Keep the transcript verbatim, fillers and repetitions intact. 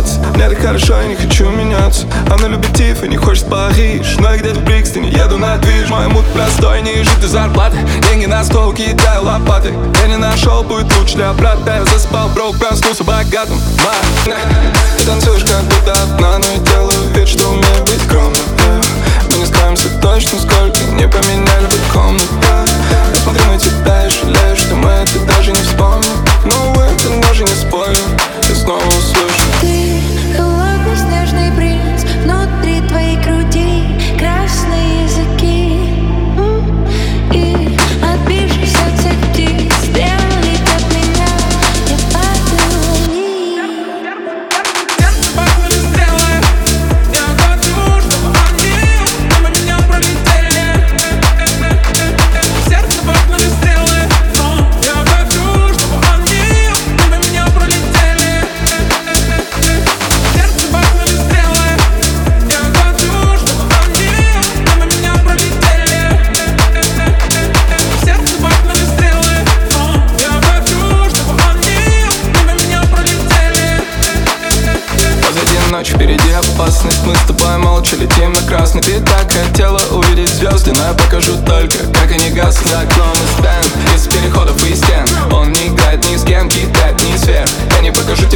оставаться. Мне так хорошо, я не хочу меняться. Она любит Тиф и не хочет Париж, но я где-то в Брикстоне еду на движ. Мой мут простой, не жить из зарплаты. Деньги на стол, кидаю лопаты. Я не нашел, будет лучше для брата. Я заспал, брок, проснулся богатым. Ты танцуешь как будто одна, но я делаю вид, что умею быть скромным. Мы не скроемся точно, сколько не поменяли бы комнат. Я смотрю на тебя и жалею, что мы это даже не вспомним. Но это даже не спойлер, я снова услышу. Ты холодный снежный принц, внутри твоей груди красные языки. И отбившись от всех птиц, сделали от меня, я падаю вниз. Сердце пахнули стрелы, я хочу, чтобы они мимо меня пролетели. Сердце пахнули стрелы, но я хочу, чтобы они мимо меня пролетели. Сердце пахнули стрелы, я хочу, чтобы они мимо меня пролетели. Сердце пахнули стрелы, но я хочу, чтобы они мимо меня пролетели. Позади ночь, впереди опасность. Мы с тобой молча летим на красный. Ты так хотела увидеть звезды, но я покажу только, как они гаснут. За окном и стенд, из переходов и стен. Он не играет ни с кем, кидает ни сверх. Я не покажу